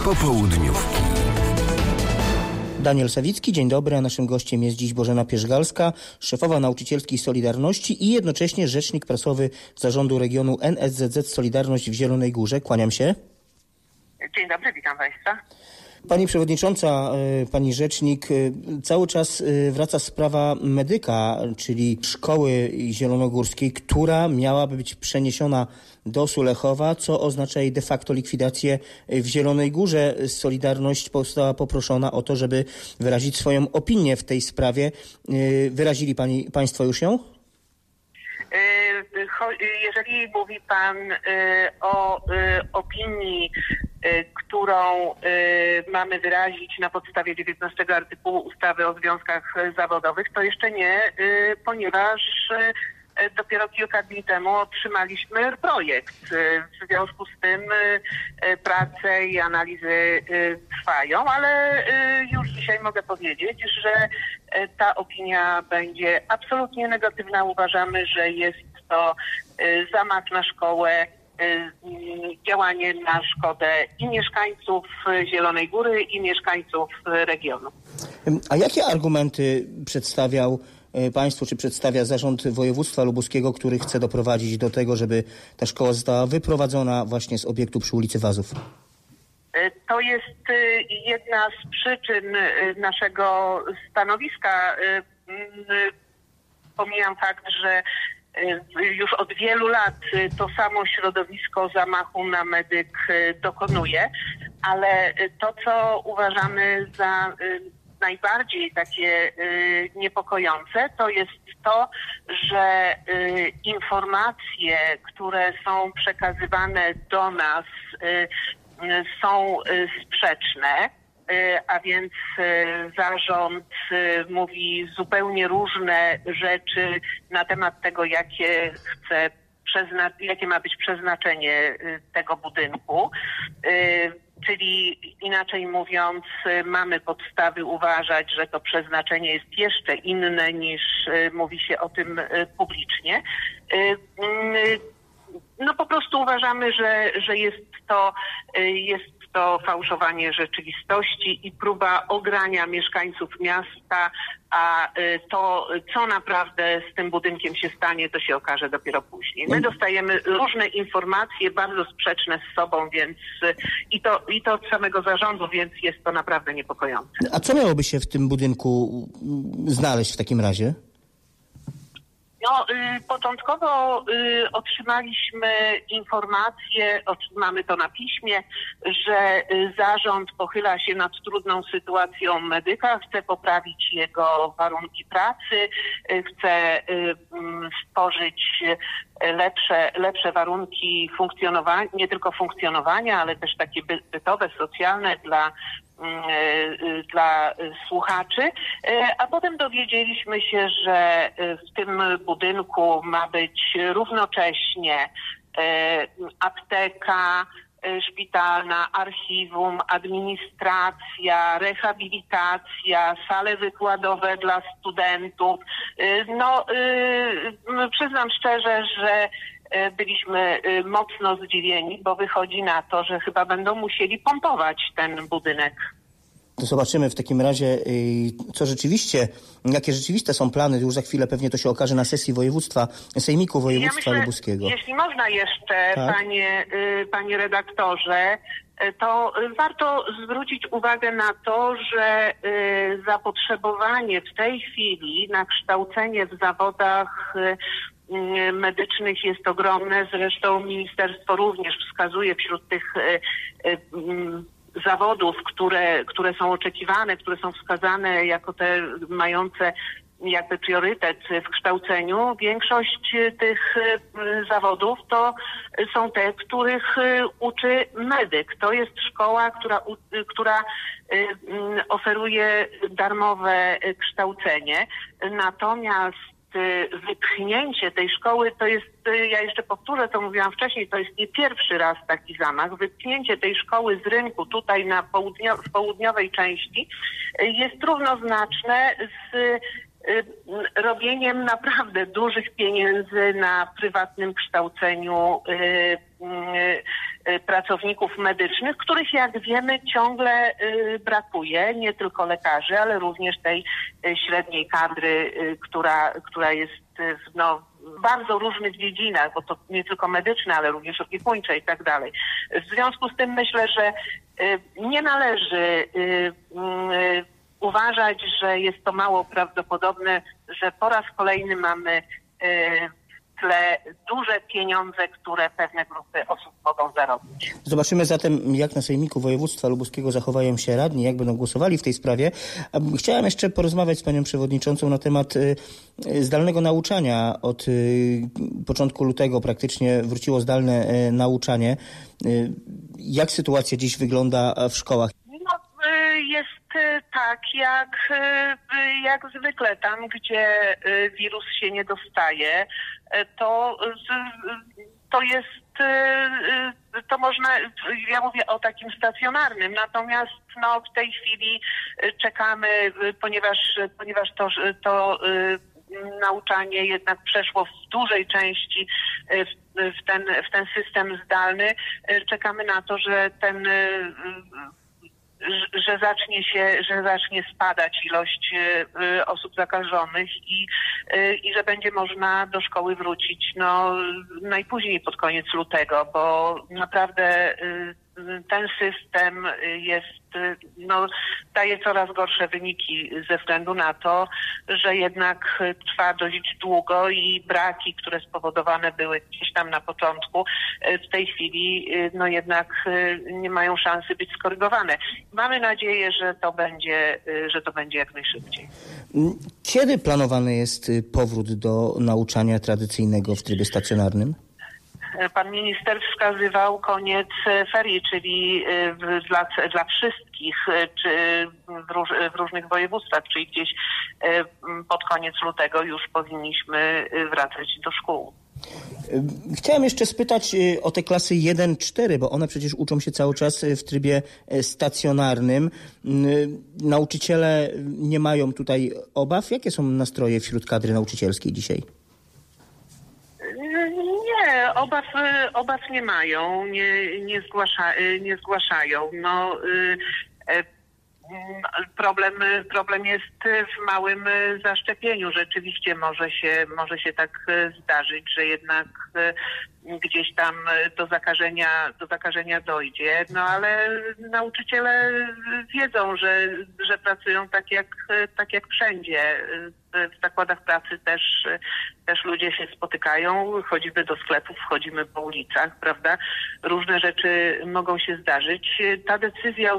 Popołudniówki. Daniel Sawicki, dzień dobry, a naszym gościem jest dziś Bożena Pierzgalska, szefowa nauczycielskiej Solidarności i jednocześnie rzecznik prasowy Zarządu Regionu NSZZ Solidarność w Zielonej Górze. Kłaniam się. Dzień dobry, witam Państwa. Pani przewodnicząca, pani rzecznik, cały czas wraca sprawa medyka, czyli szkoły zielonogórskiej, która miałaby być przeniesiona do Sulechowa, co oznacza jej de facto likwidację w Zielonej Górze. Solidarność została poproszona o to, żeby wyrazić swoją opinię w tej sprawie. Wyrazili państwo już ją? Jeżeli mówi Pan o opinii, którą mamy wyrazić na podstawie 19 artykułu ustawy o związkach zawodowych, to jeszcze nie, ponieważ dopiero kilka dni temu otrzymaliśmy projekt. W związku z tym prace i analizy trwają, ale już dzisiaj mogę powiedzieć, że ta opinia będzie absolutnie negatywna. Uważamy, że jest to zamach na szkołę, działanie na szkodę i mieszkańców Zielonej Góry, i mieszkańców regionu. A jakie argumenty przedstawiał państwu, czy przedstawia Zarząd Województwa Lubuskiego, który chce doprowadzić do tego, żeby ta szkoła została wyprowadzona właśnie z obiektu przy ulicy Wazów? To jest jedna z przyczyn naszego stanowiska. Pomijam fakt, że już od wielu lat to samo środowisko zamachu na medyk dokonuje, ale to, co uważamy za najbardziej takie niepokojące, to jest to, że informacje, które są przekazywane do nas, są sprzeczne, a więc zarząd mówi zupełnie różne rzeczy na temat tego, jakie ma być przeznaczenie tego budynku. Czyli inaczej mówiąc, mamy podstawy uważać, że to przeznaczenie jest jeszcze inne niż mówi się o tym publicznie. No po prostu uważamy, że jest to fałszowanie rzeczywistości i próba ogrania mieszkańców miasta, a to, co naprawdę z tym budynkiem się stanie, to się okaże dopiero później. My dostajemy różne informacje, bardzo sprzeczne z sobą, więc i to od samego zarządu, więc jest to naprawdę niepokojące. A co miałoby się w tym budynku znaleźć w takim razie? No, początkowo otrzymaliśmy informację, mamy to na piśmie, że zarząd pochyla się nad trudną sytuacją medyka, chce poprawić jego warunki pracy, chce stworzyć lepsze warunki funkcjonowania, nie tylko funkcjonowania, ale też takie bytowe, socjalne dla słuchaczy, a potem dowiedzieliśmy się, że w tym budynku ma być równocześnie apteka szpitalna, archiwum, administracja, rehabilitacja, sale wykładowe dla studentów. No, przyznam szczerze, że byliśmy mocno zdziwieni, bo wychodzi na to, że chyba będą musieli pompować ten budynek. To zobaczymy w takim razie, jakie rzeczywiste są plany. Już za chwilę pewnie to się okaże na sesji Sejmiku Województwa Lubuskiego. Jeśli można jeszcze, tak? Panie redaktorze, to warto zwrócić uwagę na to, że zapotrzebowanie w tej chwili na kształcenie w zawodach medycznych jest ogromne. Zresztą ministerstwo również wskazuje wśród tych zawodów, które są oczekiwane, które są wskazane jako te mające jakby priorytet w kształceniu. Większość tych zawodów to są te, których uczy medyk. To jest szkoła, która oferuje darmowe kształcenie. Natomiast wypchnięcie tej szkoły to jest, ja jeszcze powtórzę, co mówiłam wcześniej, to jest nie pierwszy raz taki zamach. Wypchnięcie tej szkoły z rynku tutaj w południowej części jest równoznaczne z robieniem naprawdę dużych pieniędzy na prywatnym kształceniu pracowników medycznych, których jak wiemy ciągle brakuje, nie tylko lekarzy, ale również tej średniej kadry, która jest w bardzo różnych dziedzinach, bo to nie tylko medyczne, ale również opiekuńcze i tak dalej. W związku z tym myślę, że nie należy uważać, że jest to mało prawdopodobne, że po raz kolejny mamy w tle duże pieniądze, które pewne grupy osób mogą zarobić. Zobaczymy zatem, jak na Sejmiku Województwa Lubuskiego zachowają się radni, jak będą głosowali w tej sprawie. Chciałem jeszcze porozmawiać z panią przewodniczącą na temat zdalnego nauczania. Od początku lutego praktycznie wróciło zdalne nauczanie. Jak sytuacja dziś wygląda w szkołach? Jest tak, jak zwykle tam, gdzie wirus się nie dostaje, to można, ja mówię o takim stacjonarnym, natomiast w tej chwili czekamy, ponieważ to nauczanie jednak przeszło w dużej części w ten system zdalny. Czekamy na to, że że zacznie spadać ilość osób zakażonych i że będzie można do szkoły wrócić najpóźniej pod koniec lutego, bo naprawdę ten system daje coraz gorsze wyniki ze względu na to, że jednak trwa dość długo i braki, które spowodowane były gdzieś tam na początku, w tej chwili jednak nie mają szansy być skorygowane. Mamy nadzieję, że to będzie jak najszybciej. Kiedy planowany jest powrót do nauczania tradycyjnego w trybie stacjonarnym? Pan minister wskazywał koniec ferii, czyli dla wszystkich, czy w różnych województwach, czyli gdzieś pod koniec lutego już powinniśmy wracać do szkół. Chciałem jeszcze spytać o te klasy 1-4, bo one przecież uczą się cały czas w trybie stacjonarnym. Nauczyciele nie mają tutaj obaw. Jakie są nastroje wśród kadry nauczycielskiej dzisiaj? Nie, obaw nie mają, nie zgłaszają. Problem jest w małym zaszczepieniu. Rzeczywiście może się tak zdarzyć, że jednak gdzieś tam do zakażenia dojdzie, ale nauczyciele wiedzą, że pracują tak jak wszędzie. W zakładach pracy też ludzie się spotykają, chodzimy do sklepów, chodzimy po ulicach, prawda? Różne rzeczy mogą się zdarzyć. Ta decyzja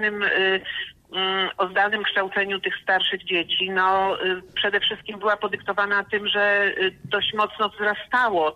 o zdalnym kształceniu tych starszych dzieci, przede wszystkim była podyktowana tym, że dość mocno wzrastało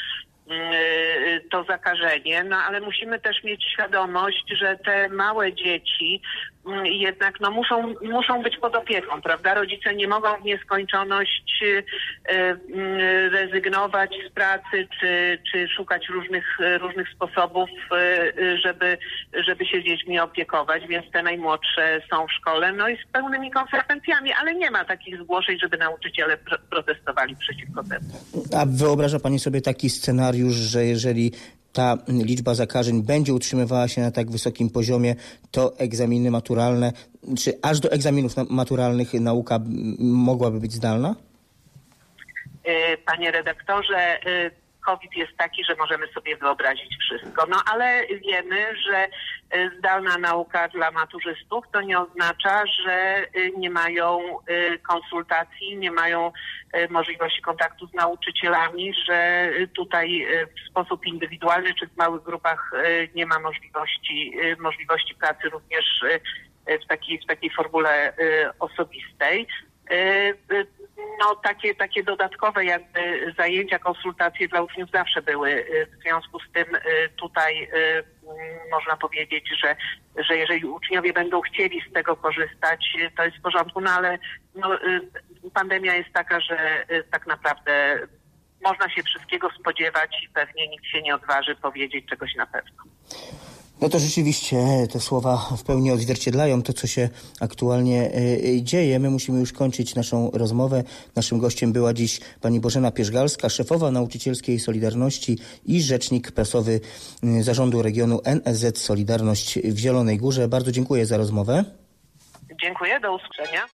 to zakażenie, ale musimy też mieć świadomość, że te małe dzieci jednak muszą być pod opieką, prawda? Rodzice nie mogą w nieskończoność rezygnować z pracy czy szukać różnych sposobów, żeby się dziećmi opiekować, więc te najmłodsze są w szkole, i z pełnymi konsekwencjami, ale nie ma takich zgłoszeń, żeby nauczyciele protestowali przeciwko temu. A wyobraża pani sobie taki scenariusz, że jeżeli ta liczba zakażeń będzie utrzymywała się na tak wysokim poziomie, to egzaminy maturalne, czy aż do egzaminów maturalnych nauka mogłaby być zdalna? Panie redaktorze, COVID jest taki, że możemy sobie wyobrazić wszystko, ale wiemy, że zdalna nauka dla maturzystów to nie oznacza, że nie mają konsultacji, nie mają możliwości kontaktu z nauczycielami, że tutaj w sposób indywidualny czy w małych grupach nie ma możliwości pracy również w takiej formule osobistej. Takie dodatkowe jakby zajęcia, konsultacje dla uczniów zawsze były. W związku z tym tutaj można powiedzieć, że jeżeli uczniowie będą chcieli z tego korzystać, to jest w porządku, ale pandemia jest taka, że tak naprawdę można się wszystkiego spodziewać i pewnie nikt się nie odważy powiedzieć czegoś na pewno. No to rzeczywiście te słowa w pełni odzwierciedlają to, co się aktualnie dzieje. My musimy już kończyć naszą rozmowę. Naszym gościem była dziś pani Bożena Pierzgalska, szefowa Nauczycielskiej Solidarności i rzecznik prasowy Zarządu Regionu NSZZ Solidarność w Zielonej Górze. Bardzo dziękuję za rozmowę. Dziękuję, do usłyszenia.